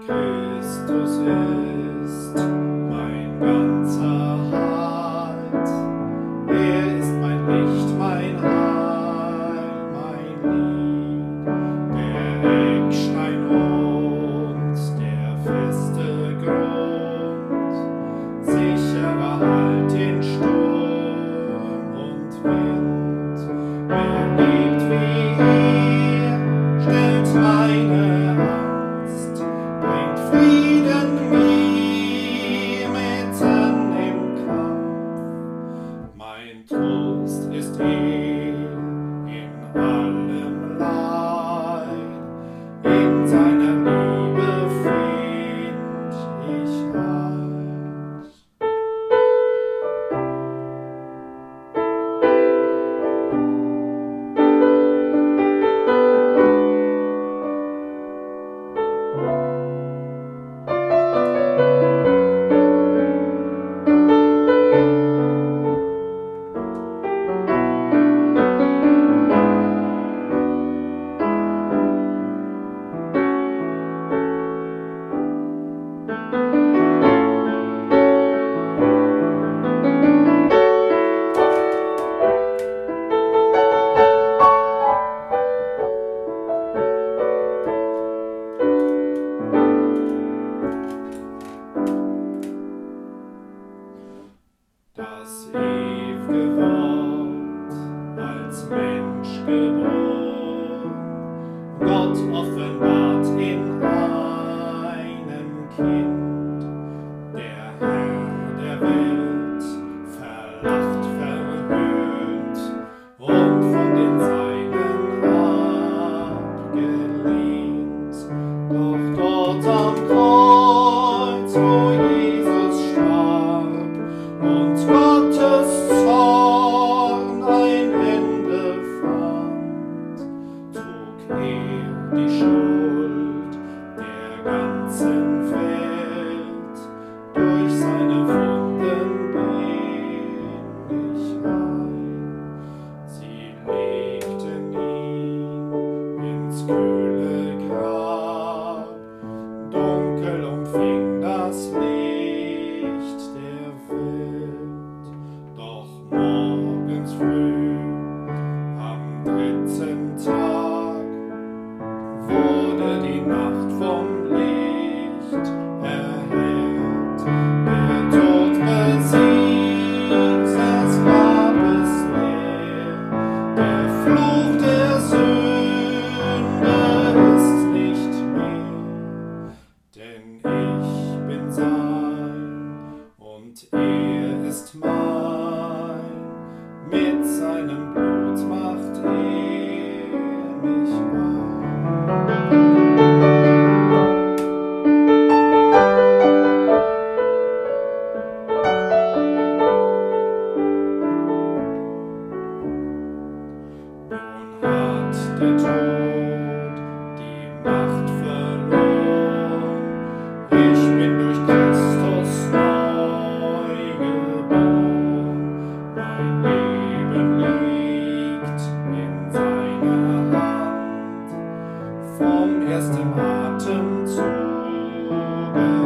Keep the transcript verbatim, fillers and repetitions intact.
Christus ist mein ganzer Halt. Er ist mein Licht, mein Heil, mein Lied, der Eckstein und der feste Grund, sicherer Halt in Sturm und Wind. Wer liebt wie er, stellt meine Angst, bringt Frieden mir mitten im Kampf. Mein Trost ist er in allem Leid, in seiner Liebe find ich Halt. Das ew'ge Wort als Mensch geboren, Gott offenbart in einem Kind, der Herr der Welt, verlacht, verhöhnt und von den Seinen abgelehnt. Doch dort am Kreuz, wo Jesus starb und Gottes Zorn ein Ende fand, trug er die Schuld der ganzen Welt. Durch seine Wunden bin ich heil. Sie legten ihn ins kühle Grab, dunkel umfing das Licht der Welt. Doch morgens früh, am dritten Tag, wurde die Nacht vom Licht erhellt. Der Tod besiegt, das Grab ist leer, der Fluch der Sünde ist nicht mehr. Denn ich bin sein und er ist mein, mit seinem Blut macht er mich rein. Nun hat der Tod die Macht verloren, ich bin durch Christus neu geboren. Mein Leben liegt in seiner Hand, vom ersten Atemzug